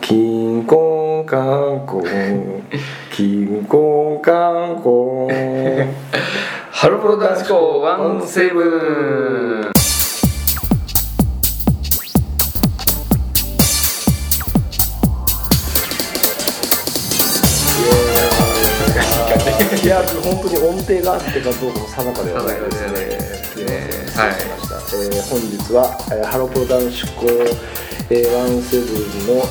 キンコンカンコンキンコンカンコンハロプロ男子校17。 いや本当に音程があってかどうかも定かではないですね。 はい。 本日はハロプロ男子校17の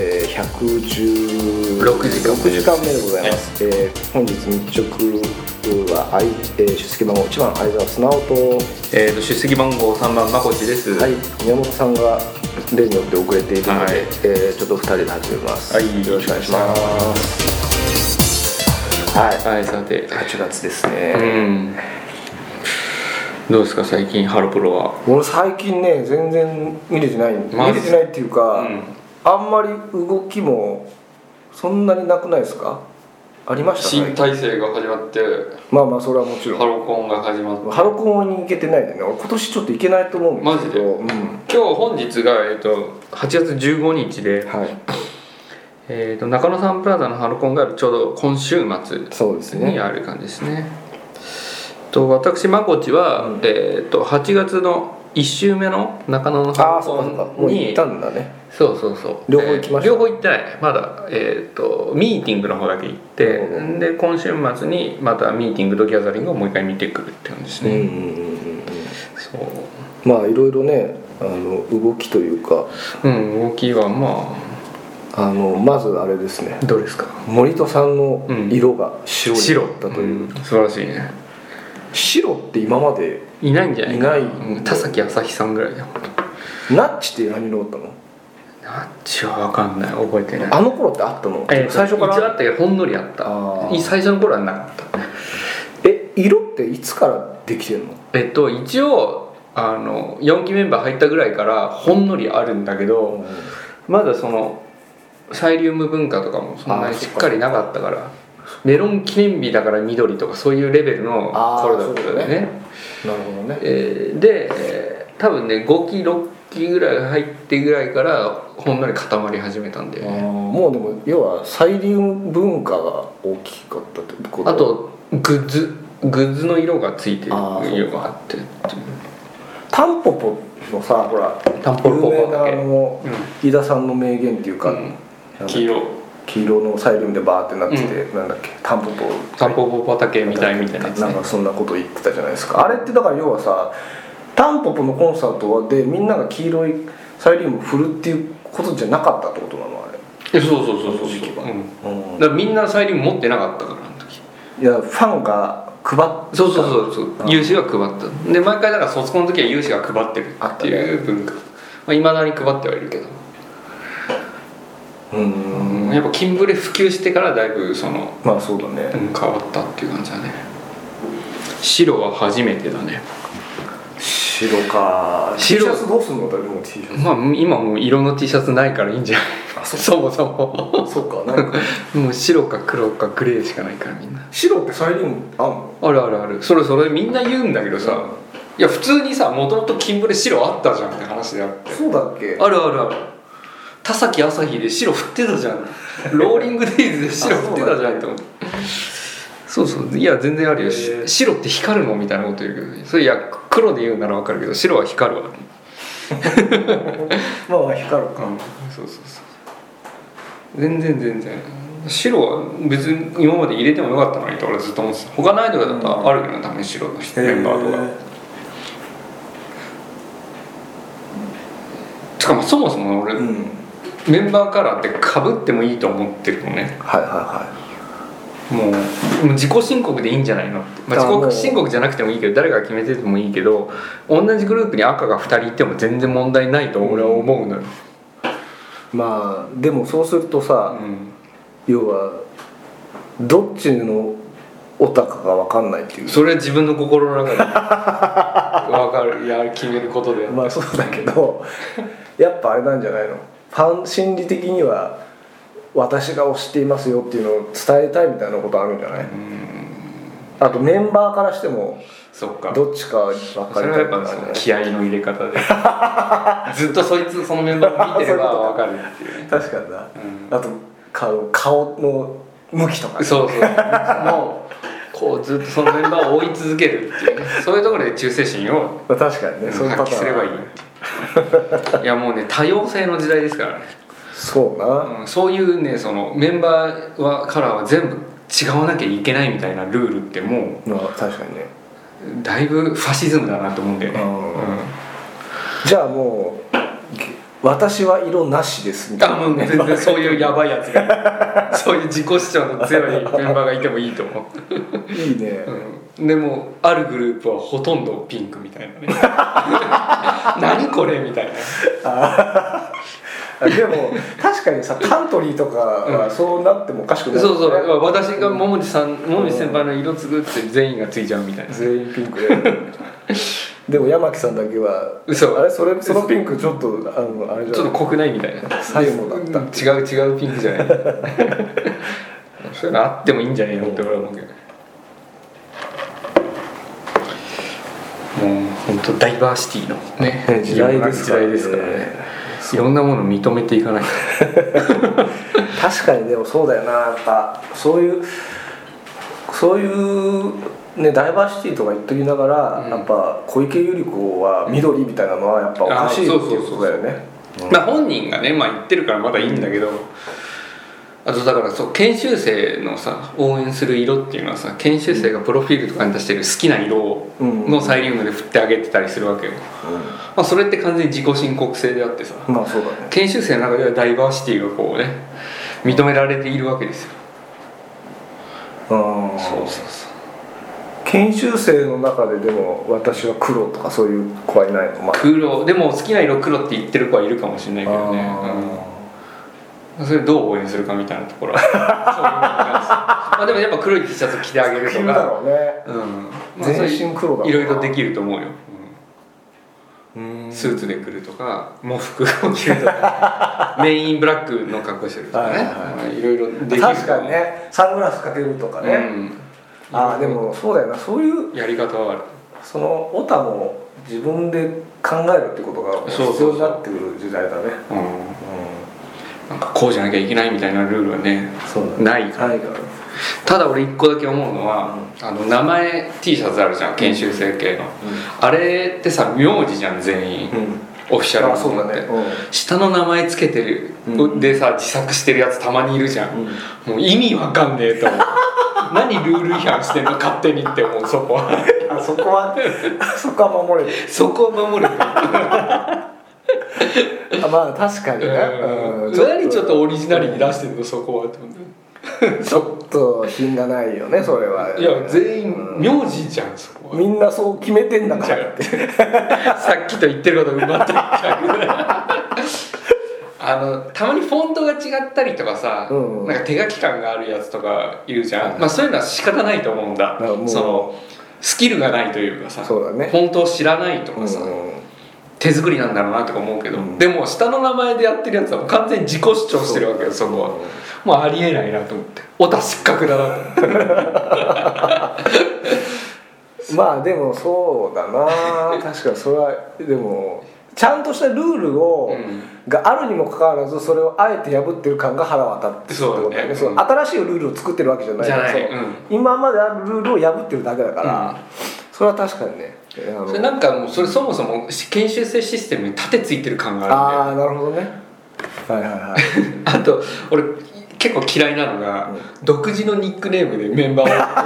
116時間目でございます。本日日直は出席番号1番相沢素直と、 出席番号3番まこちです。 はい、宮本さんが例によって遅れているので、ちょっと2人で始めます。 はい、 よろしくお願いします。はい、 さて 8月ですね。 どうですか最近ハロプロは。 俺最近ね全然見れてないっていうか、あんまり動きもそんなになくないですか？ありました新体制が始まって、 まあそれはもちろんハロコンが始まって、 ハロコンに行けてないでね。俺今年ちょっと行けないと思うんですけど、 マジで、今日本日が8月15日で、 はい、 中野サンプラザのハロコンがちょうど今週末にある感じですね。私まこちは、8月の1週目の中野のハロコンにもう行ったんだね。 そう両方行きました。 両方行ってないまだ、ミーティングの方だけ行って、で今週末にまたミーティングとギャザリングをもう一回見てくるって感じですね。 そうまあいろいろね動きというか、 動きはまずあれですね。 どうですか？ 森戸さんの色が白だったという、 素晴らしいね。 白って今までいないんじゃないかな。 いない。 田崎朝日さんぐらいだ。 ナッチって何色だったの？ ナッチは分かんない、覚えてない。 あの頃ってあったの？ 最初から一応あったけどほんのりあった。最初の頃はなかった。 色っていつからできてるの？ 一応4期メンバー入ったぐらいからほんのりあるんだけど、まだそのサイリウム文化とかもそんなにしっかりなかったから、メロン記念日だから緑とかそういうレベルの頃だったよね。 なるほどね。 で、多分ね5期6期ぐらい入ってぐらいからほんのり固まり始めたんで、 もうでも要はサイリウム文化が大きかったってこと。 あとグッズの色がついてる色があってっていう。 タンポポのさ、ほらタンポポ有名な飯田さんの名言っていうか、 黄色のサイリウムでバーってなってて、なんだっけ、タンポポ畑みたいなやつね。 なんかそんなこと言ってたじゃないですか。あれってだから要はさ、タンポポのコンサートでみんなが黄色いサイリウム振るっていうことじゃなかったってことなのあれ？ そうだからみんなサイリウム持ってなかったからあの時。 いやファンが配ってそう有志が配ったで、毎回だから卒コンの時は有志が配ってるっていう文化、いまだに配ってはいるけど、やっぱキンブレ普及してからだいぶそのそうだね、 変わったっていう感じだね。白は初めてだね。 白か。T シャツどうすんの？誰でも T シャツ。 今もう色の T シャツないからいいんじゃない？そもそも。 そうか。なんかもう白か黒かグレーしかないからみんな。 白ってサイリウムあんの？ ある。それみんな言うんだけどさ、いや普通にさ、もともとキンブレ白あったじゃんって話であって。 そうだっけ？ ある。田崎朝日で白振ってたじゃん。ローリングデイズで白振ってたじゃんって思って。そういや全然あるよ。白って光るのみたいなこと言うけど、それいや黒で言うなら分かるけど白は光るわ。 光るか。 そう全然白は別に今まで入れてもよかったのにと俺ずっと思ってた。他のアイドルだったらあるけどね、たまに白のメンバーとか。しかもそもそも俺、メンバーカラーって被ってもいいと思ってるのね。もう自己申告でいいんじゃないのって、自己申告じゃなくてもいいけど誰が決めててもいいけど、同じグループに赤が2人いても全然問題ないと俺は思うのよ。 でもそうするとさ、要はどっちのオタクか分かんないっていう。 それは自分の心の中で分かる決めることで。 そうだけどやっぱあれなんじゃないの？ファン心理的には私が推していますよっていうのを伝えたいみたいなことあるんじゃない？あとメンバーからしてもそっか、 どっちか分かそれはやっぱその気合いの入れ方でずっとそのメンバーを見てれば分かるっていうね。 確かにな、あと顔の向きとか、 そうもうこうずっとそのメンバーを追い続けるっていうね、そういうところで忠誠心を確かにね、そういうパターン発揮すればいいいやもうね、多様性の時代ですからね。 そうな、 そういうね、そのメンバーからは全部違わなきゃいけないみたいなルールってもう、 確かにね、 だいぶファシズムだなと思うんだよね。 じゃあもう私は色なしですみたいな、 もう全然そういうヤバいやつがそういう自己主張の強いメンバーがいてもいいと思ういいね、 でもあるグループはほとんどピンクみたいなね何これみたいなでも確かにさ、カントリーとかはそうなってもおかしくない、ね、 そう私が桃地先輩の色継ぐって全員がついちゃうみたいな、 全員ピンクででも山木さんだけはあれそのピンクちょっとあれじゃちょっと濃くないみたいな、 最後だった、 違うピンクじゃないそういうのあってもいいんじゃないのって俺は思うけどね。もう本当ダイバーシティのね時代ですからね。いろんなものを認めていかない確かに。でもそうだよな、やっぱそういうね、ダイバーシティとか言っときながら、やっぱ小池百合子は緑みたいなのはやっぱおかしいっていうことだよね。 まあ本人がね、言ってるからまだいいんだけど、あとだから研修生のさ応援する色っていうのはさ、研修生がプロフィールとかに出してる好きな色のサイリウムで振ってあげてたりするわけよ、それって完全に自己申告制であってさ、 そうだね、 研修生の中ではダイバーシティがこうね認められているわけですよ。そう研修生の中ででも私は黒とかそういう子はいないの、 黒でも好きな色黒って言ってる子はいるかもしれないけどね、それどう応援するかみたいなところはそういうでもやっぱ黒い T シャツ着てあげるとかだろうね、全身黒だもんな、 いろいろできると思うよ、スーツで来るとか喪服を着るとかメインブラックの格好してるとかね、いろいろできる。 確かにね、サングラスかけるとかね、でもそうだよな、そういうやり方はある。 そのオタも自分で考えるってことが必要になってくる時代だね。 なんかこうじゃなきゃいけないみたいなルールはね、ないから。ただ俺一個だけ思うのは、名前 T シャツあるじゃん、研修生系の、あれってさ名字じゃん全員、オフィシャルのものって、下の名前つけてる、でさ自作してるやつたまにいるじゃん、もう意味わかんねえと思う何ルール違反してんの勝手にって思う。そこはそこは守れるそこは守れる確かにね、 何ちょっとオリジナリに出してるのそこはって思ってちょっと品がないよねそれは。 いや全員名字じゃん、そこはみんなそう決めてんだからってさっきと言ってること埋まっていっちゃうたまにフォントが違ったりとかさ、なんか手書き感があるやつとかいるじゃん、そういうのは仕方ないと思うんだ。そのスキルがないというかさ、 そうだね、 フォントを知らないとかさ、手作りなんだろうなとか思うけど、でも下の名前でやってるやつはもう完全に自己主張してるわけよ、そこは。もうありえないなと思って、オタ失格だなと思ってでもそうだな確かにそれはでもちゃんとしたルールがあるにもかかわらずそれをあえて破ってる感が腹渡ってるってことだよね。新しいルールを作ってるわけじゃないから、今まであるルールを破ってるだけだから、それは確かにね。 それなんかもうそれそもそも研修生システムに盾ついてる感があるんで。 なるほどね。 あと俺結構嫌いなのが、独自のニックネームでメンバーを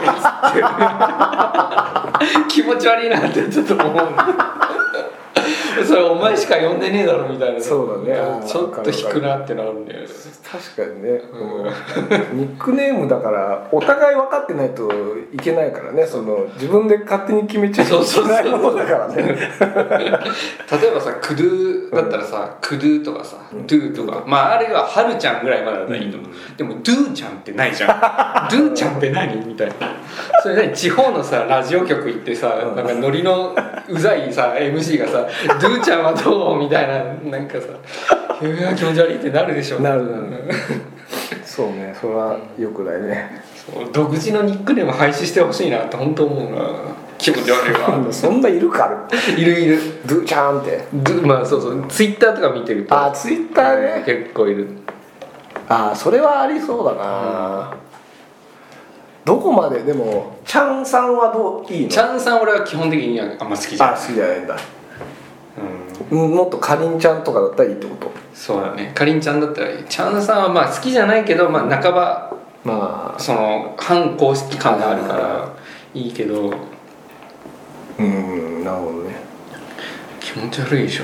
気持ち悪いなってちょっと思うそれお前しか呼んでねえだろみたいな。 そうだね、 ちょっと引くなってなるんだよね。 確かにね、ニックネームだからお互い分かってないといけないからね、その自分で勝手に決めちゃいけないものだからね。例えばさクドゥだったらさ、クドゥとかさ、ドゥとか、あるいはハルちゃんぐらいまでだったらいいと思う、でもドゥちゃんってないじゃんドゥちゃんって何みたいな。それ地方のさラジオ局行ってさ、なんかノリのうざいさ MC がさドゥちゃんはどうみたいな、なんかさ気持ち悪いってなるでしょ。 なるそうね、それはよくないね。 独自のニックネーム廃止してほしいなって本当思うな。 気持ち悪いわそんないるかいるドゥちゃんってまあそうツイッターとか見てるとツイッターね結構いるそれはありそうだな、どこまででもチャンさんはいいの？ チャンさん俺は基本的にあんま好きじゃない。 好きじゃないんだ、もっとかりんちゃんとかだったらいいってこと？ そうだね、かりんちゃんだったらいい。チャンさんはまあ好きじゃないけど、半ばその反公式感があるからいいけど、 なるほどね。 気持ち悪いでしょ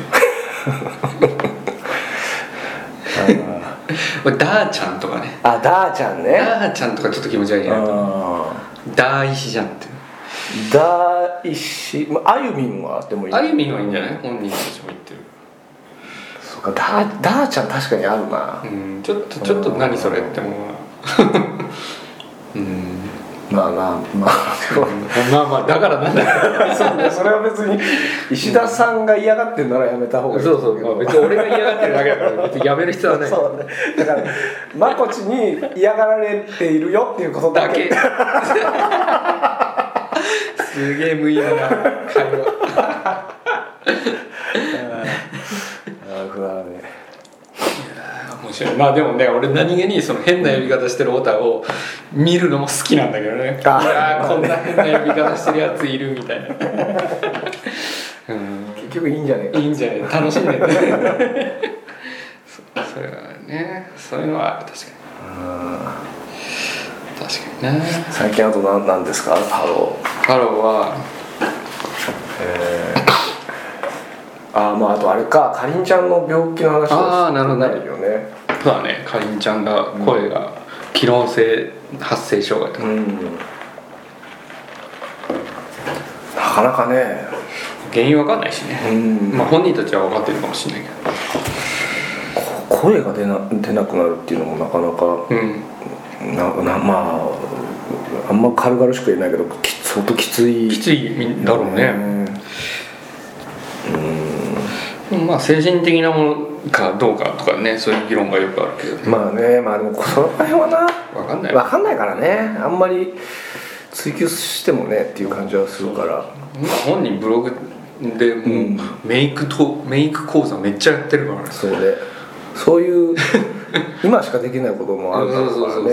ダーちゃんとかね。 ダーちゃんね。 ダーちゃんとかちょっと気持ち悪いなと。ダー石じゃんって。 ダー石、あゆみんはでもいい。 あゆみんはいいんじゃない？本人たちも言ってる。 そうか、ダーちゃん確かにあるな。 ちょっと何それって思うな。 まあだからなんだそうね、それは別に石田さんが嫌がってるならやめた方がいい。 そう、別に俺が嫌がってるだけだから別にやめる必要はない。 そうね、だからまこちに嫌がられているよっていうことだけすげえ無意味な会話面白い。まあでもね、俺何気にその変な呼び方してるオタを見るのも好きなんだけどね。こんな変な呼び方してるやついるみたいな結局いいんじゃねえか。 いいんじゃねえ、楽しんでねそれはね、そういうのは確かにね。 最近あと何ですか？ハローはあとあれか、かりんちゃんの病気の話はないよね。 そうだね、かりんちゃんが声が機能性発声障害とか、 なかなかね原因わかんないしね。本人たちは分かってるかもしれないけど、声が出なくなるっていうのもなかなか、あんま軽々しく言えないけど相当きついだろうね。精神的なものかどうかとかね、そういう議論がよくあるけど、 でもその辺はな分かんないからね、あんまり追求してもねっていう感じはするから。 本人ブログでもうメイク講座めっちゃやってるからね。 そういう今しかできないこともあるからね。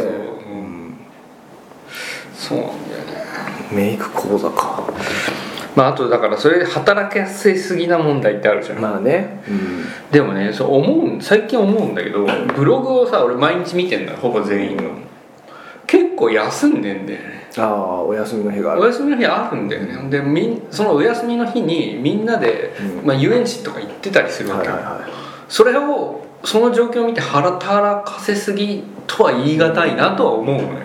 そうなんだよね。 メイク講座か。 あとだからそれで働かせすぎな問題ってあるじゃん。でもね、最近思うんだけど、ブログをさ俺毎日見てんだよ、ほぼ全員の。結構休んでんだよね。 お休みの日がある。 お休みの日あるんだよね。でそのお休みの日にみんなで、遊園地とか行ってたりするわけよ。それをその状況を見て働かせすぎとは言い難いなとは思うのよ。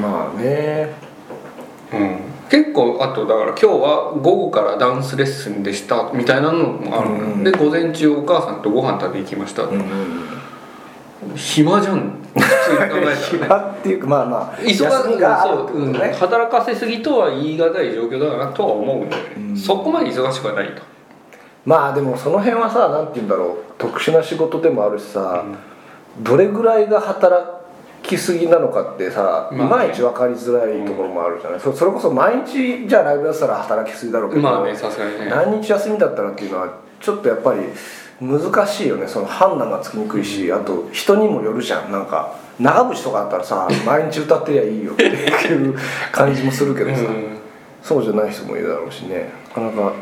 結構あとだから今日は午後からダンスレッスンでしたみたいなのもあるのよ。で午前中お母さんとご飯食べ行きました。暇じゃん普通に考えたらね。 暇っていうか休みがあるってことね。 働かせすぎとは言い難い状況だなとは思うんだよね。そこまで忙しくはないと。 でもその辺はさ、なんて言うんだろう、特殊な仕事でもあるしさ、どれぐらいが働きすぎなのかってさ、いまいち分かりづらいところもあるじゃない。それこそ毎日じゃあライブやってたら働きすぎだろうけど、 さすがにね、 何日休みだったらっていうのはちょっとやっぱり難しいよね。その判断がつきにくいし、あと人にもよるじゃん。なんか長渕とかあったらさ毎日歌ってりゃいいよっていう感じもするけどさ、そうじゃない人もいるだろうしね、なかなか。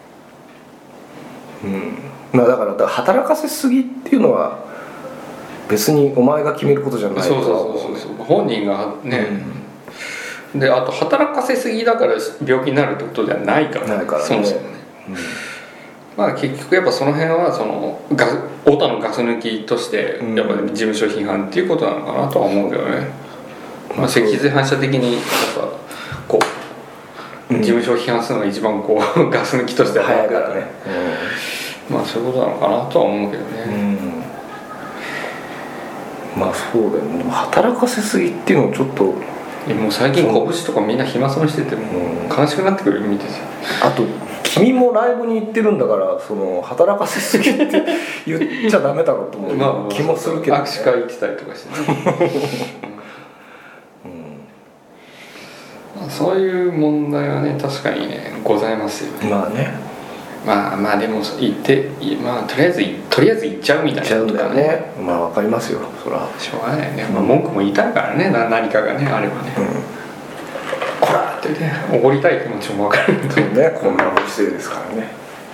だから働かせすぎっていうのは別にお前が決めることじゃないとは思う。 本人がね、であと働かせすぎだから病気になるってことではないからね。そもそもね。結局やっぱその辺はそのオタのガス抜きとしてやっぱり事務所批判っていうことなのかなとは思うけどね。脊髄反射的にやっぱこう事務所を批判するのが一番こうガス抜きとしては早いからね。そういうことなのかなとは思うけどね。 そうだよね。働かせすぎっていうのをちょっともう最近拳とかみんな暇そうにしてても悲しくなってくる見てて。 あと君もライブに行ってるんだから、その働かせすぎって言っちゃダメだろうと思う気もするけどね。 握手会行ってたりとかしてねそういう問題はね確かにねございますよね。 まあね、 まあでも言ってまあとりあえず行っちゃうみたいなことかね。 まあわかりますよそら。 しょうがないね。まあ文句も言いたいからね何かがねあればね。こらってねおごりたい気持ちも分かるんでね、こんなご時世ですからね。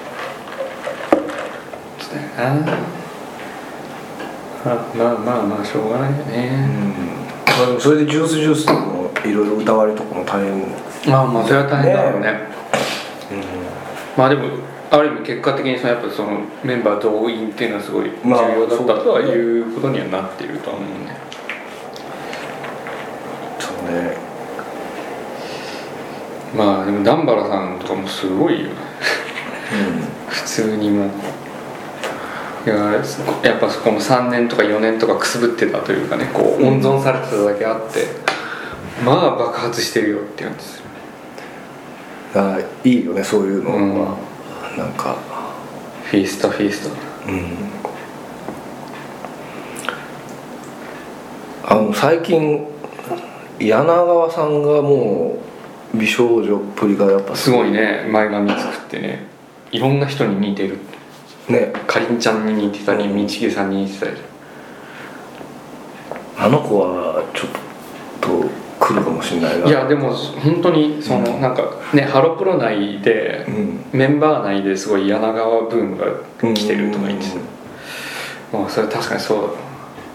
まあしょうがないよね。 まあでもそれでジュースとかもいろいろ歌われとかも大変。 まあそれは大変だろうね。まあでもある意味結果的にやっぱそのメンバー動員っていうのはすごい重要だったとはいうことにはなっているとは思うね。 そうね。 まあでも段原さんとかもすごいよ、普通にもやっぱそこも3年とか4年とかくすぶってたというかねこう温存されてただけあって、まあ爆発してるよって感じでする。 いいよねそういうのは、なんかフィースト最近柳川さんがもう美少女っぷりがやっぱすごいね。前髪作ってねいろんな人に似てるね。かりんちゃんに似てたり道毛さんに似てたり。 あの子はちょっと来るかもしれないな。 いやでも本当にその、なんかねハロプロ内で、メンバー内ですごい柳川ブームが来てるとか言ってた。まあそれ確かにそうだな。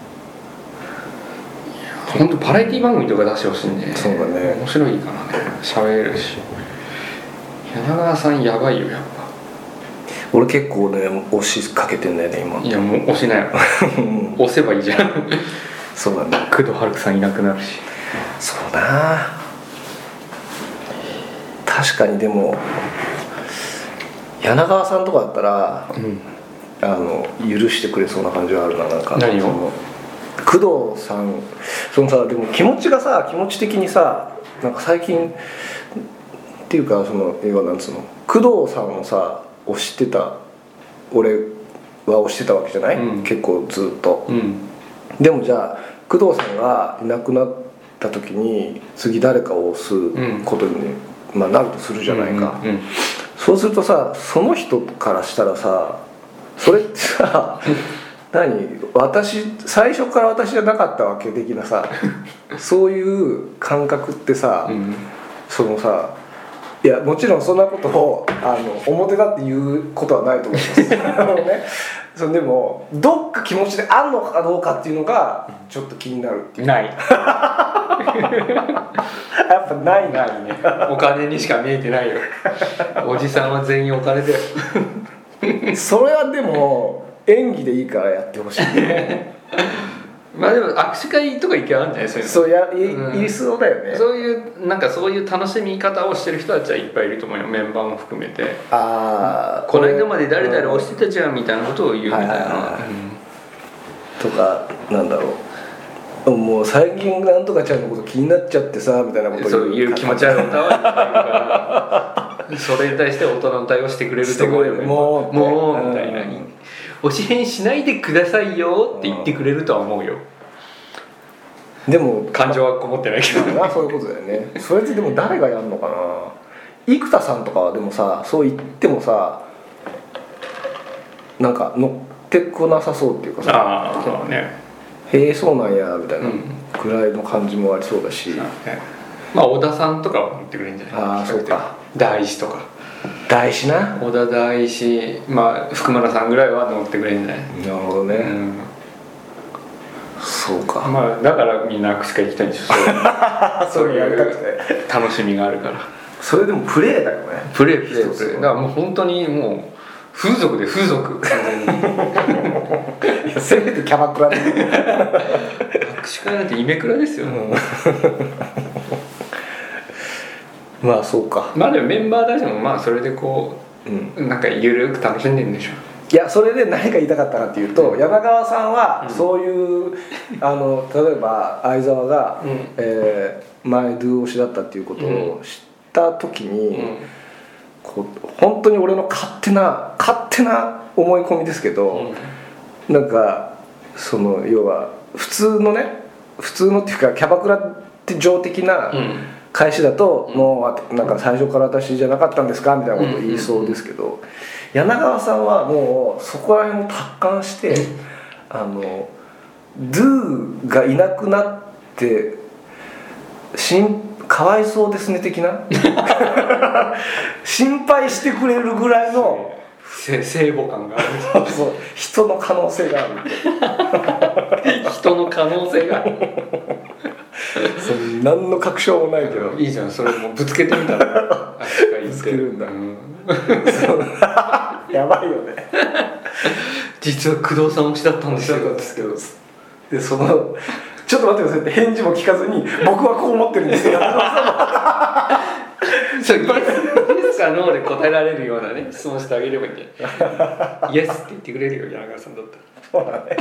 本当バラエティ番組とか出してほしいんで、 そうだね、 面白いからね喋れるし。柳川さんやばいよやっぱ。 俺結構ね押しかけてんだよね今。 いやもう押しなよ押せばいいじゃんそうだね。 工藤遥さんいなくなるし。 そうだ確かに。でも柳川さんとかだったら、許してくれそうな感じはあるな。なんか何を工藤さんそのさ、でも気持ち的にさなんか最近っていうかその要はなんつうの工藤さんをさ推してた俺は推してたわけじゃない、結構ずっと、でもじゃあ工藤さんがいなくなった時に次誰かを推すことに、なるとするじゃないか、そうするとさその人からしたらさそれってさ最初から私じゃなかったわけ的なさそういう感覚ってさ、そのさいやもちろんそんなことを表だっていうことはないと思いますでもどっか気持ちであんのかどうかっていうのがちょっと気になるっていう。 ないやっぱないねお金にしか見えてないよおじさんは全員お金だよそれはでも演技でいいからやってほしいまあでも握手会とか行けばあるんじゃないですか。 言いそうだよね。 そういう楽しみ方をしてる人たちはいっぱいいると思うよ。メンバーも含めてこの間まで誰々推してたじゃんみたいなことを言うみたいな、 とかなんだろうもう最近なんとかちゃんのこと気になっちゃってさみたいなことをそういう気持ち悪い歌はいっぱいいるからそれに対して大人の対応してくれると思うよ。もうみたいな推し変しないでくださいよって言ってくれるとは思うよ。 でも感情はこもってないけどそういうことだよね。それってでも誰がやるのかな。生田さんとかはでもさそう言ってもさなんか乗ってこなさそうっていうかさそうねへえそうなんやみたいなくらいの感じもありそうだし、 まあ小田さんとかは乗ってくれるんじゃない。 そうか。 大志とか大志な小田大志福村さんぐらいは乗ってくれるんじゃない。 なるほどね、そうか。 だからみんな握手会行きたいんでしょそういう楽しみがあるから。 それでもプレーだよね。 プレーだからもう本当にもう風俗で風俗いやせめてキャバクラで握手会なんてイメクラですよ、 まあそうか。 でもメンバーたちもそれでこう、なんかゆるく楽しんでるんでしょ。 いやそれで何が言いたかったかっていうと、柳川さんはそういう、例えば相沢が、前ドゥ推しだったっていうことを知った時に、こう本当に俺の勝手な思い込みですけど、なんかその要は普通のっていうかキャバクラって上的な返しだと、もうなんか最初から私じゃなかったんですかみたいなことを言いそうですけど、柳川さんはもうそこら辺を達観してドゥがいなくなってかわいそうですね的な心配してくれるぐらいの聖母感があるそう人の可能性がある人の可能性がある何の確証もないけどいいじゃん、それもうぶつけてみたらぶつけるんだ、やばいよね実は工藤さん推しだったんですよでちょっと待ってくださいって返事も聞かずに僕はこう思ってるんですよそうイエスかノーで答えられるようなね質問してあげればいいんじゃないイエスって言ってくれるよ柳川さんだったら。そうだね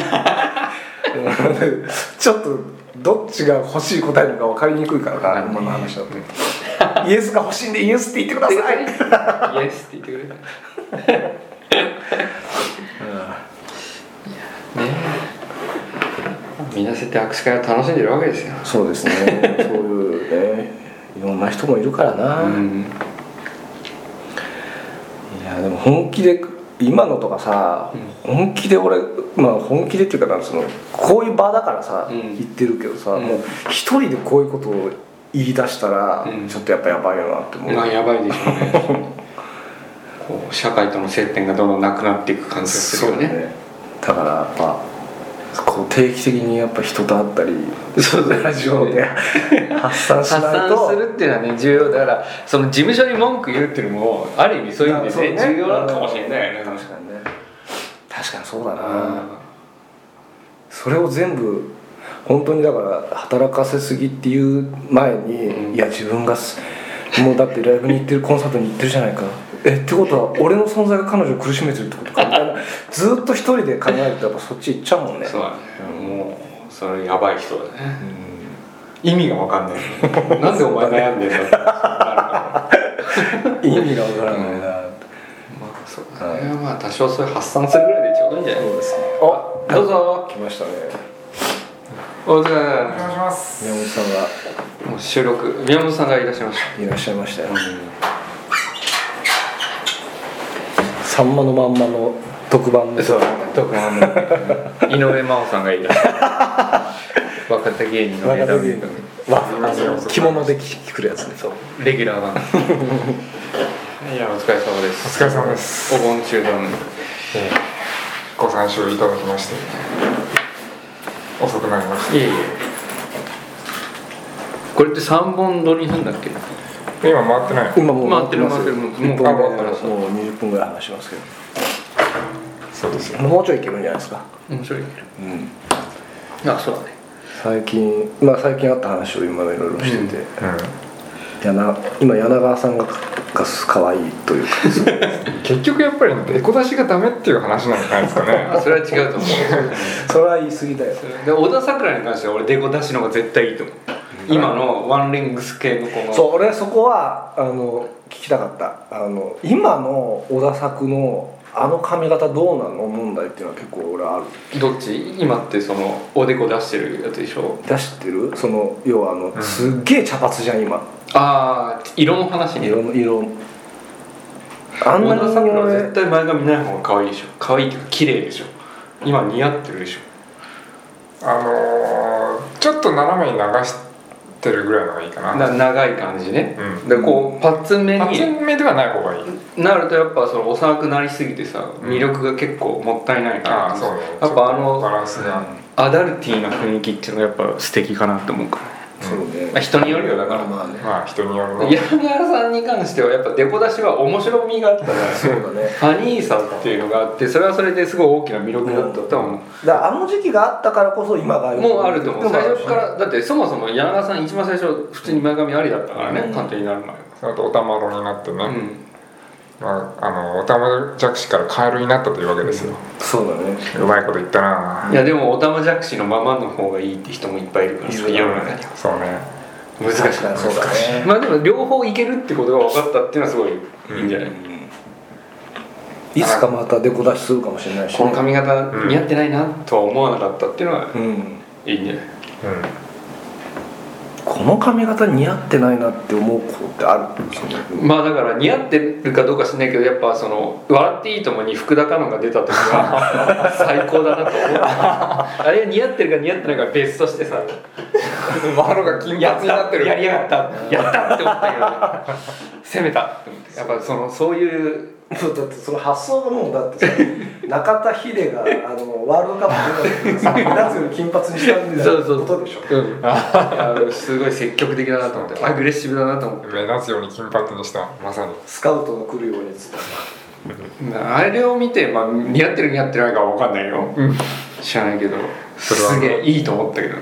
ちょっとどっちが欲しい答えなのか分かりにくいからな今の話だとイエスが欲しいんでイエスって言ってくださいイエスって言ってくれるみんなそうやって握手会を楽しんでるわけですよ。 そうですねそういうねいろんな人もいるからな、いやでも本気で今のとかさ、本気で俺本気でっていうかこういう場だからさ、言ってるけどさ、もう一人でこういうことを言い出したら、ちょっとやっぱやばいよなって思う。 やばいでしょうねこう社会との接点がどんどんなくなっていく感じがするよね。 だからやっぱこう定期的にやっぱ人と会ったりラジオで発散しないと発散するっていうのはね重要だから、その事務所に文句言うっていうのもある意味そういう意味でね重要なのかもしれないよね。 確かにそうだな、それを全部本当にだから働かせすぎっていう前に、いや自分がもうだってライブに行ってるコンサートに行ってるじゃないかってことは俺の存在が彼女を苦しめてるってことかみたいなずっと一人で考えるとやっぱそっち行っちゃうもんね。 そうだね、もうそれやばい人だね、意味が分かんないなんでお前悩んでんの意味が分からないな、 そうだね、多少それ発散するぐらいでちょうどいいんじゃない。 そうですね。 どうぞ。 来ましたね。 お疲れ様です。 お願いします。 宮本さんがもう収録宮本さんがいらっしゃいました。 いらっしゃいましたよ、さんまのまんまの特番のそう特番の井上真央さんがいらっしゃる若手芸人のネタを着物で来るやつね。 そうレギュラー版いやお疲れ様です。 お疲れ様です。 お盆中だね、 ご参照いただきまして遅くなりました。 いえいえ、これって3本撮りなんだっけ。 今回ってない。 今もう回ってるもう20分ぐらい話しますけど。 そうですよ。 もうちょいいけるんじゃないですか。 面白いけど、あそうだね。 最近あった話を今いろいろしてて、今柳川さんが可愛いというか結局やっぱりエコ出しがダメっていう話なんじゃないですかね。 それは違うと思うそれは言い過ぎだよ。 で小田さくらに関しては俺デコ出しの方が絶対いいと思う。今のワンレングス系のこのそう俺そこは聞きたかった。今の小田作の髪型どうなの問題っていうのは結構俺ある。 どっち？今ってそのおでこ出してるやつでしょ。 出してる？要はすっげえ茶髪じゃん今。 ああ色の話ね。 色あんなに小田さくらは絶対前髪ない方が可愛いでしょ。可愛いっていうか綺麗でしょ。今似合ってるでしょ。 ちょっと斜めに流してるぐらいのがいいかな。 長い感じね、でこうパッツン目ではない方がいいなるとやっぱ幼くなりすぎてさ魅力が結構もったいないから、 そうね、 やっぱバランスが、 アダルティーな雰囲気っていうのがやっぱ素敵かなって思うからね。 そうね、 人によるよだからまあね、 人によるね。 柳川さんに関してはやっぱデコ出しは面白みがあったからそうだねファニーさっていうのがあってそれはそれですごい大きな魅力だったと思う、 だから時期があったからこそ今がもうあると思う。最初からだってそもそも柳川さん一番最初普通に前髪ありだったからね、鑑定になる前は。 その後おたまろになってね、おたまじゃくしからカエルになったというわけですよ、 そうだね、 うまいこと言ったな。 いやでもおたまじゃくしのままの方がいいって人もいっぱいいるからさ、世の中には。 そうね、 難しい。 そうだね。 まあでも両方いけるってことが分かったっていうのはすごいいいんじゃない、 いつかまたデコ出しするかもしれないし、 この髪型似合ってないなとは思わなかったっていうのは、いいんじゃない。 ここの髪型似合ってないなって思うことってあるんですよね。 まあだから似合ってるかどうか知らないけど、やっぱその笑っていいともに福田香音が出た時は最高だなと思う。あれ似合ってるか似合ってないか別としてさ、 マロが金髪になってる、 やりやがったやったって思ったけど、攻めたって思って。やっぱそういうだってその発想がもうだってさ中田秀がワールドカップ出た時に夏より金髪にしたみたいなことでしょ。 いやすごい積極的だなと思って、アグレッシブだなと思って、 目立つように金髪にした、まさにスカウトが来るようにつった。 あれを見て、まあ、似合ってる似合ってないかは分かんないよ、知らないけどすげえいいと思ったけどね。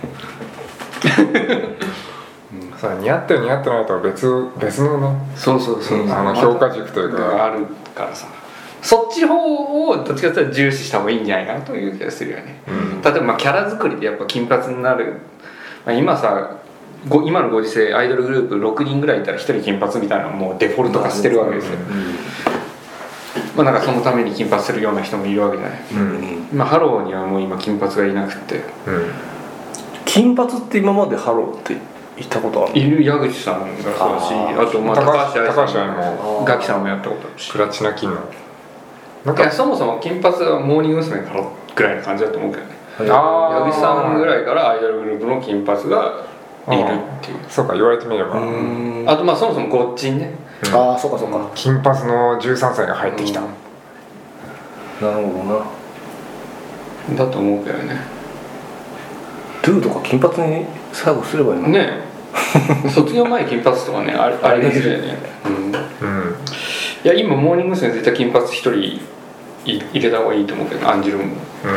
似合ってる似合ってないとは別のね、 そう評価軸というかあるからさ、そっちの方をどっちかというと重視した方がいいんじゃないかなという気がするよね。例えばまあキャラ作りでやっぱ金髪になる、まあ、今さ今のご時世アイドルグループ6人ぐらいいたら1人金髪みたいなのもうデフォルト化してるわけですよ。まあなんかそのために金髪するような人もいるわけじゃない。まあハローにはもう今金髪がいなくて、 金髪って今までハローって行ったことある？ いる矢口さんがそうだし、あとまあ高橋愛もガキさんもやったことあるし、 プラチナ金のなんかそもそも金髪はモーニング娘。からぐらいの感じだと思うけどね。矢口さんぐらいからアイドルグループの金髪がいるっていう。 そうか、言われてみれば。 あとまあそもそもごっちんね。 ああそうかそうか。 金髪の13歳が入ってきた。 なるほどな。 だと思うけどね。 ドゥとか金髪に最後すればいいのね。卒業前金髪とかね、あれですよね。いや今モーニング娘。絶対金髪一人入れた方がいいと思うけど、アンジュルムも。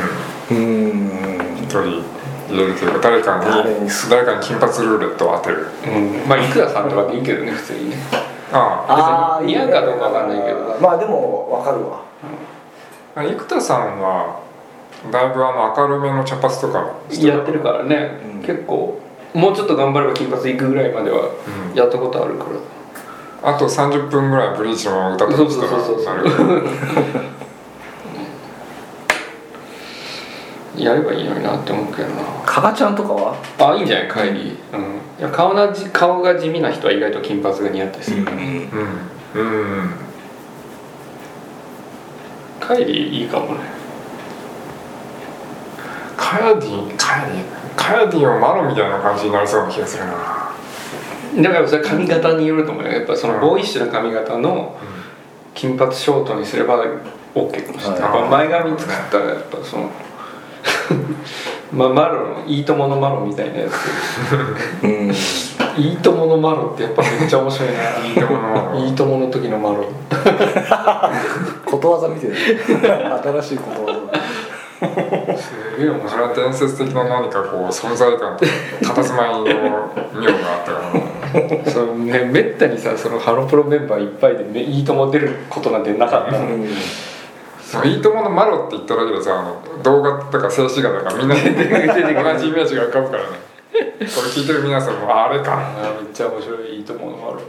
一人入れるというか、誰かに金髪ルーレットを当てる。 まあ生田さんとかでいいけどね、普通にね。 ああ似合うかどうかわかんないけど。 まあでもわかるわ。 生田さんはだいぶ明るめの茶髪とかやってるからね、結構もうちょっと頑張れば金髪いくぐらいまではやったことあるから、 あと30分ぐらいブリーチのまま歌ってましたらなるやればいいのになって思うけどな。 加賀ちゃんとかは？ いいんじゃない、帰り。いや顔が地味な人は意外と金髪が似合ったりするから。帰りいいかもね。 カヤディをマロみたいな感じになりそうな気がするな。 だからそれ髪型によると思うよ。やっぱそのボーイッシュな髪型の金髪ショートにすれば OK かもしれない。やっぱ前髪作ったらやっぱそのまあマロのいいとものマロみたいなやついいとものマロってやっぱめっちゃ面白いな。いいともの時のマロことわざ見てる新しいことわざすげえ面白い。 それは伝説的な何かこう存在感と佇まいの妙があったからね。そうね、めったにさそのハロプロメンバーいっぱいで、ね、いいとも出ることなんてなかったの。 いいとものマロって言っただけでさ、動画とか静止画とかみんな同じイメージが浮かぶからね。これ聞いてる皆さんもあれか。 めっちゃ面白い、いいとものマロ。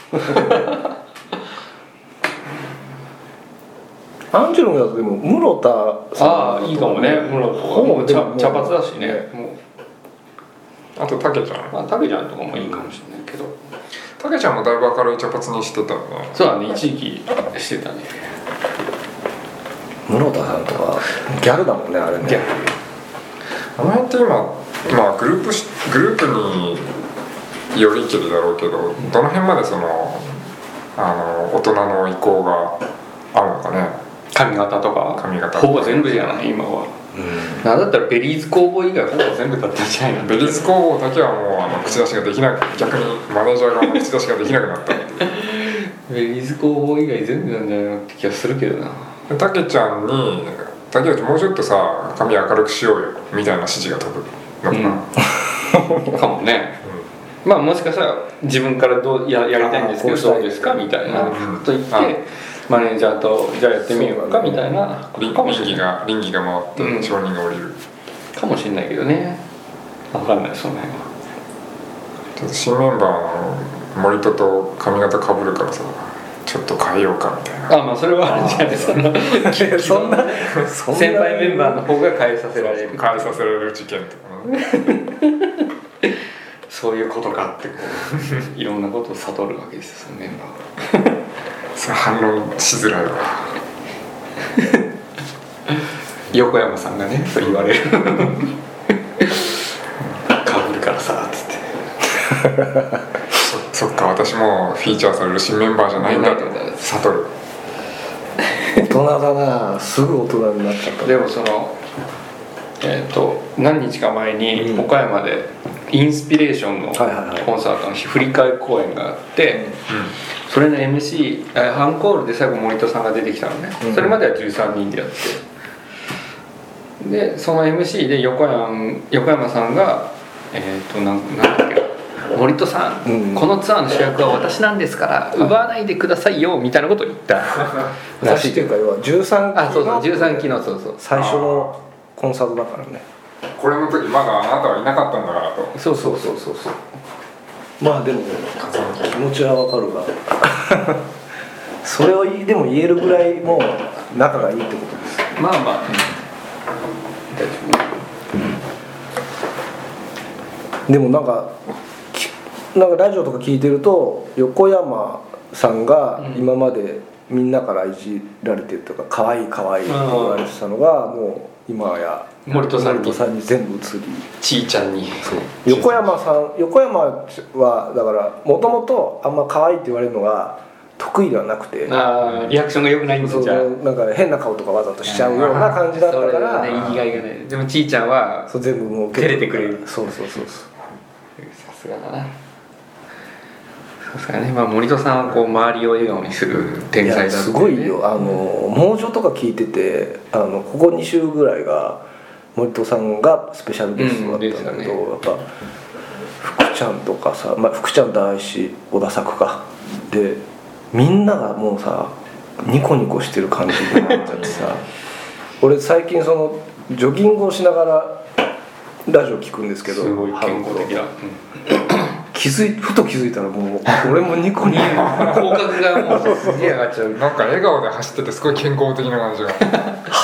アンジュルムだとでも室田さんいいかもね。室田は茶髪だしね。 あとタケちゃん。 タケちゃんとかもいいかもしれないけど。 タケちゃんもだいぶ明るい茶髪にしてたね。 そうだね、一時期してたね。 室田さんとかギャルだもんね、あれね。ギャル。 あの辺って今、まあグループによりけりだろうけど、どの辺までその大人の意向があるのかね。 髪型とかほぼ全部じゃない今は。なんだったらベリーズ工房以外ほぼ全部だったんじゃないの。 ベリーズ工房だけはもう口出しができなく、逆にマネージャーが口出しができなくなったっていう。 ベリーズ工房以外全部なんじゃないのって気がするけどな。 タケちゃんに竹内もうちょっとさ髪明るくしようよみたいな指示が飛ぶのかな、 かもね、まあもしかしたら自分からやりたいんですけどどうですかみたいなと言ってマネージャーとじゃあやってみようかみたいな倫理が回って承認が下りるかもしれないけどね、分かんないその辺は。 ちょっと新メンバーの森戸と髪型かぶるからさちょっと変えようかみたいな。 まあそれはあるんじゃないですか。そんな先輩メンバーの方が変えさせられる事件とかね。 そういうことかってこういろんなことを悟るわけですよ、そのメンバーは。 それ反論しづらいわ。 横山さんがねそう言われる。かぶるからさつって。 そっか、私もフィーチャーされる新メンバーじゃないんだと悟る。 大人だな、すぐ大人になっちゃった。 でもその何日か前に岡山でインスピレーションのコンサートの振り替え公演があって、それの MC アンコールで最後森戸さんが出てきたのね、それまでは13人でやって、でその MC で横山さんがなんだっけ、森戸さん、このツアーの主役は私なんですから奪わないでくださいよみたいなことを言ったらしい。っていうか要は13期の、 そうそう13期のそう最初のコンサートだからね。 これの時まだあなたはいなかったんだからと。 そうまあでも気持ちはわかるがそれをでも言えるぐらいもう仲がいいってことです。 まあまあ、大丈夫。でもなんかラジオとか聞いてると横山さんが今までみんなからいじられてるとか可愛い可愛いって言われてたのがもう今や森戸さんに全部移り、 ちーちゃんに。 横山はだからもともとあんま可愛いって言われるのが得意ではなくて、 リアクションが良くないんですよ。じゃあなんか変な顔とかわざとしちゃうような感じだったから、 言いがいがない。でもちーちゃんは全部もう照れてくれる。 そうさすがだな。まあ、森戸さんはこう周りを笑顔にする天才だって、ね、 すごいよ。猛女とか聞いててここ2週ぐらいが森戸さんがスペシャルゲストだったんだけど、やっぱ福ちゃんとかさ、福ちゃん大師小田作かでみんながもうさニコニコしてる感じになっちゃってさ俺最近そのジョギングをしながらラジオ聞くんですけど、 すごい健康的な、 ふと気づいたらもう俺もニコニコ口角がもうすげえ上がっちゃう。 なんか笑顔で走っててすごい健康的な感じがはって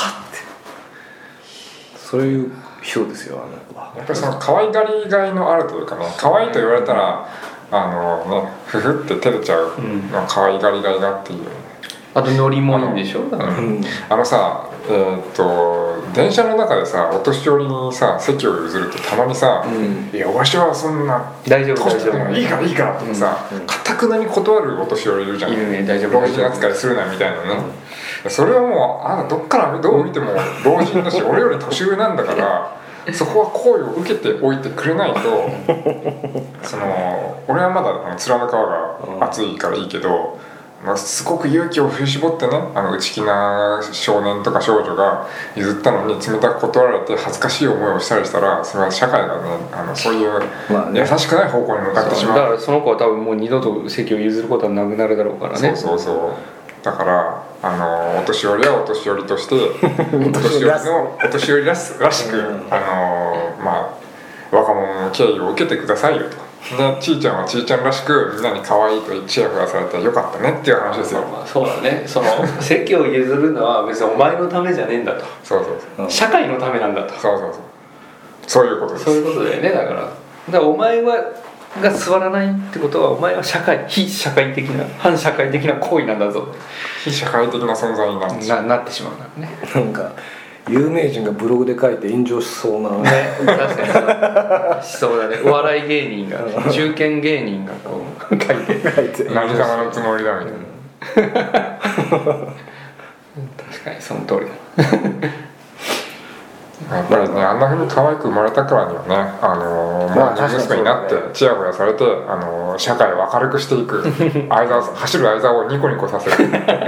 そういう人ですよ。 やっぱりその可愛がりがいのあるというかね、可愛いと言われたらふふって照れちゃうの可愛がりがいがっていう、 あとノリもいいんでしょ。だからさ電車の中でさお年寄りにさ席を譲るとたまにさ「いやわしはそんな大丈夫いいからいいから」とかさかたくなに断るお年寄りいるじゃん。老人扱いするなみたいなね。それはもうあなたどっからどう見ても老人だし俺より年上なんだからそこは好意を受けておいてくれないと俺はまだ面の皮が厚いからいいけど、すごく勇気を振り絞ってね内気な少年とか少女が譲ったのに冷たく断られて恥ずかしい思いをしたりしたらそれは社会がねそういう優しくない方向に向かってしまう。 だからその子は多分もう二度と席を譲ることはなくなるだろうからね。 そうだからお年寄りはお年寄りとしてお年寄りらしく若者の敬意を受けてくださいよと。でちーちゃんはちーちゃんらしくみんなに可愛いとチヤホヤされてよかったねっていう話ですよ。 そうだね。その席を譲るのは別にお前のためじゃねえんだと。 そう社会のためなんだと。 そういうことです。 そういうことだよね。だからお前が座らないってことはお前は非社会的な反社会的な行為なんだぞ。 非社会的な存在になってしまうんだね。 なんか有名人がブログで書いて炎上しそうなね。 確かにしそうだね。お笑い芸人が中堅芸人がこう書いて何様のつもりだみたいな。 確かにその通りだ。 やっぱりねあんな風に可愛く生まれたからにはねモーニング娘。になってチヤホヤされて社会を明るくしていく走る相沢をニコニコさせる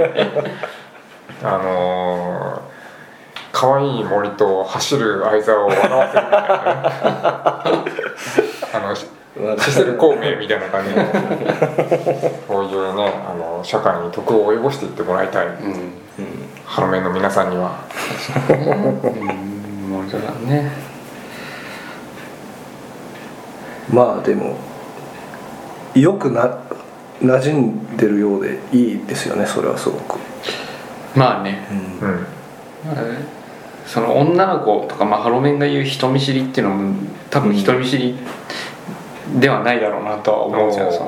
可愛い森と走る相沢を笑わせるみたいなシセル孔明みたいな感じでこういうね社会に徳を及ぼしていってもらいたい、ハロメンの皆さんには。 そうだね。 まあでもよく馴染んでるようでいいですよね。それはすごくまあね、その女の子とか、ハロメンが言う人見知りっていうのも多分人見知りではないだろうなとは思うじゃん。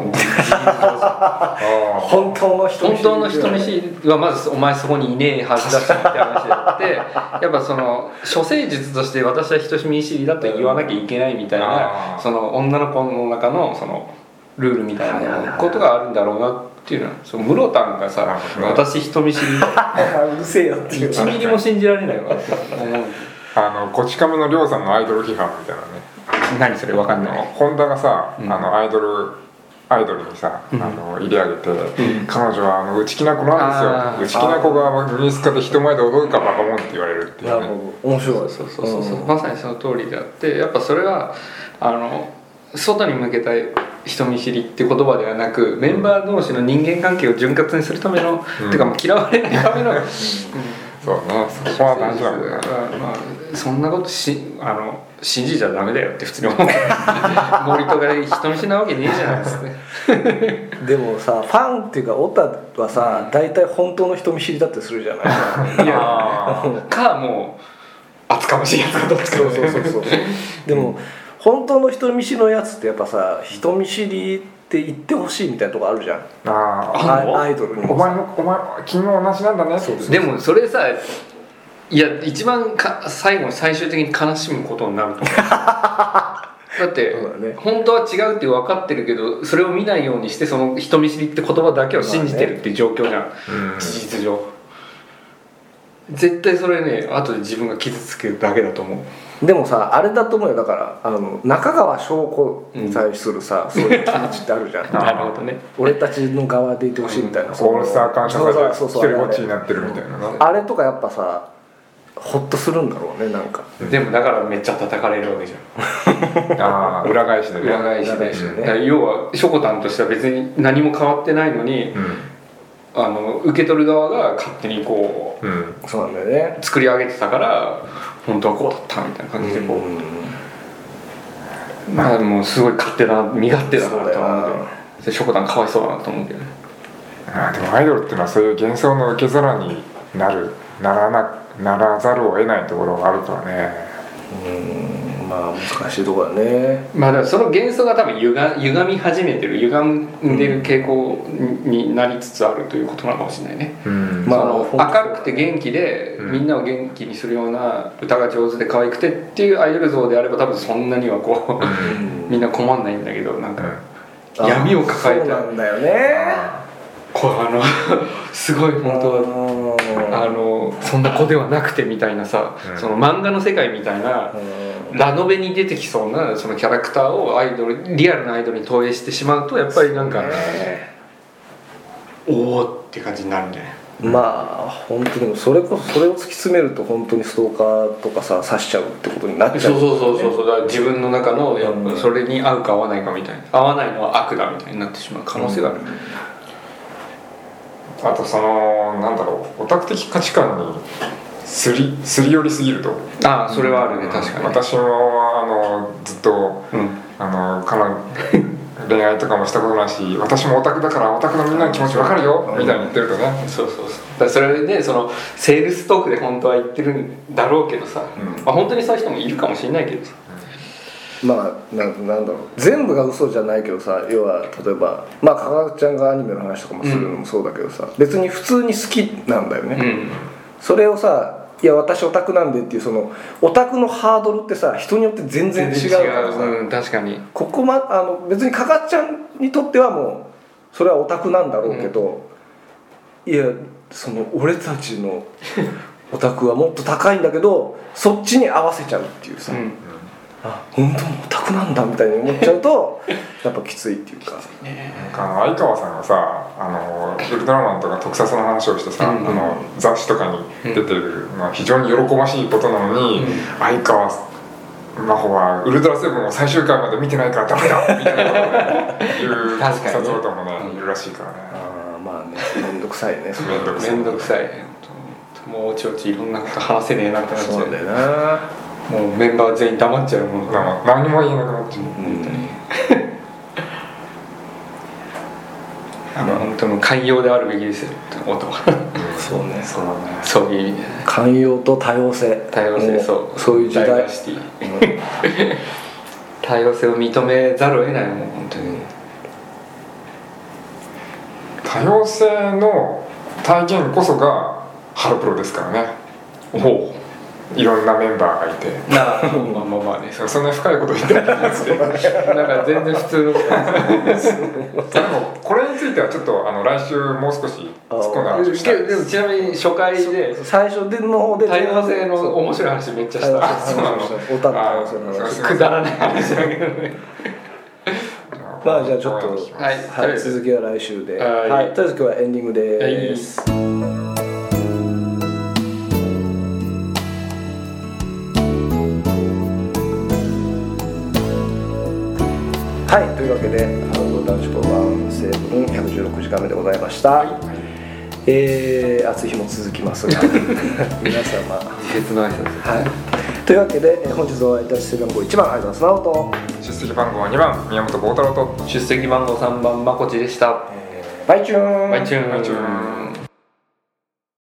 本当の人見知りはまずお前そこにいねえはずだしって話であってやっぱその処世術として私は人見知りだと言わなきゃいけないみたいなその女の子の中のそのルールみたいなことがあるんだろうなっていうのはその室田がさ私人見知りうるせえよっていう 1ミリも信じられないわってこち亀のりょうさんのアイドル批判みたいなね。 何それわかんない。 ホンダがさ、アイドルにさ、入れ上げて、彼女は内気な子なんですよ。内気な子がミニスカで人前で踊るかバカもんって言われるっていうね。 面白い。 そうまさにその通りであってやっぱそれは外に向けた人見知りって言葉ではなくメンバー同士の人間関係を潤滑にするための、てかもう嫌われないためのそうね、そこは大事だもんね。 そんなこと信じちゃダメだよって普通に思う森とか人見知りなわけねえじゃないですねでもさファンっていうかオタはさ大体本当の人見知りだってするじゃないいやかもう厚かましいやつかどっちかそうでも本当の人見知りのやつってやっぱさ人見知りって言ってほしいみたいなとこあるじゃん。アイドルにもお前君も同じなんだね。 でもそれさいや一番最終的に悲しむことになると思うだって本当は違うって分かってるけどそれを見ないようにしてその人見知りって言葉だけを信じてるっていう状況じゃん、事実上絶対それね後で自分が傷つけるだけだと思う。 でもさあれだと思うよ。だから中川翔子に対するさ、そういう気持ちってあるじゃんなるほどね。 俺たちの側でいてほしいみたいな、 オールスター感謝が一人ぼっちになってるみたいなあれとかやっぱさホッとするんだろうね。なんかでもだからめっちゃ叩かれるわけじゃん裏返しでね。 裏返しで、要はしょこたんとしては別に何も変わってないのに、受け取る側が勝手にこう、 そうなんだよね、 作り上げてたから本当はこうだったみたいな感じでこう、まあもうすごい勝手な身勝手だなと思うけどしょこたんかわいそうだなと思うけどね。 でもアイドルっていうのはそういう幻想の受け皿にならざるを得ないところがあるからね。 まあ難しいところだね。 まあでもその幻想が多分歪み始めてる歪んでる傾向になりつつあるということなのかもしれないね。明るくて元気でみんなを元気にするような歌が上手で可愛くてっていうアイドル像であれば多分そんなにはこうみんな困んないんだけどなんか闇を抱えた。 そうなんだよね。 こうすごい本当はそんな子ではなくてみたいなさ、その漫画の世界みたいなラノベに出てきそうなそのキャラクターをリアルなアイドルに投影してしまうとやっぱりなんかおおって感じになるんじゃない。 まあ本当にそれを突き詰めると本当にストーカーとかさ刺しちゃうってことになっちゃう、ね、 そうだから自分の中のやっぱそれに合うか合わないかみたいな合わないのは悪だみたいになってしまう可能性がある、 あとそのなんだろうオタク的価値観にすり寄りすぎるとそれはあるね確かに。 私もずっと、恋愛とかもしたことないし私もオタクだからオタクのみんなの気持ち分かるよみたいに言ってるとね。 そうだそれでそのセールストークで本当は言ってるんだろうけどさ、本当にそういう人もいるかもしれないけどさ、 まあなんだろう全部が嘘じゃないけどさ要は例えばかがちゃんがアニメの話とかもするのもそうだけどさ、別に普通に好きなんだよね、それをさいや私オタクなんでっていうそのオタクのハードルってさ人によって全然違うからさ、 確かに別にかがちゃんにとってはもうそれはオタクなんだろうけど、いやその俺たちのオタクはもっと高いんだけどそっちに合わせちゃうっていうさ、本当にオタクなんだみたいに思っちゃうとやっぱきついっていうか、 相川さんがさウルトラマンとか特撮の話をしてさ、雑誌とかに出てるのは非常に喜ばしいことなのに、相川真帆はウルトラセブンを最終回まで見てないからダメだみたいなことを言う特撮オタもねいるらしいからね。 まあねめんどくさいね。 めんどくさいもうおちおちいろんなこと話せねえなってなっちゃう。 そうだよな。 もうメンバー全員黙っちゃうもん。 何も言えなくなっちゃう。 本当の寛容であるべきですよ音は。そういう意味で寛容と多様性、 そういう時代。 多様性を認めざるを得ないもん本当に。 多様性の体現こそがハロプロですからね。 おお、 いろんなメンバーがいてまあね、 そんな深いこと言ってないんですけどなんか全然普通のことでもこれについてはちょっと来週もう少し突っ込んだ話をしたいです。 でもちなみに初回で最初の方で多様性の面白い話めっちゃした。 そうなの。 おたの多様性の話くだらない話だけどね。 まあじゃあちょっと、 はい続きは来週で、 はい、 とりあえず今日はエンディングです。はい、というわけで男子交番セーブン116時間目でございました。暑い日も続きますが皆様自説の挨拶、 はい、というわけで本日お会いいたし出席番号1番相田素直と出席番号2番宮本幸太郎と出席番号3番まこちでした。 バイチューンバイチューン。